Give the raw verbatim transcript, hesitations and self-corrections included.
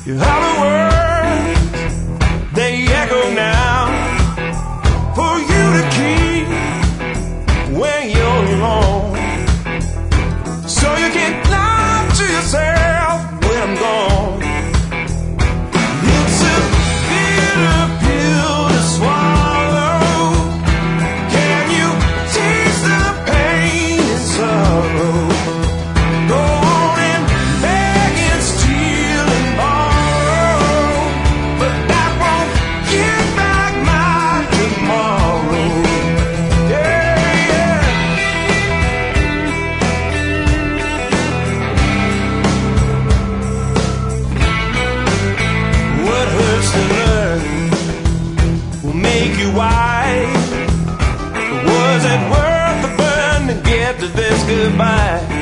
Your hollow words, they echo now for you to keep when you're alone. So you can't lie to yourself when I'm gone. It's a bitter pill to swallow. Can you taste the pain and sorrow? Go on and beg and steal and borrow, but that won't get back my tomorrow. Yeah, yeah. What hurts to learn will make you wise. Was it worth the burn to get to this goodbye?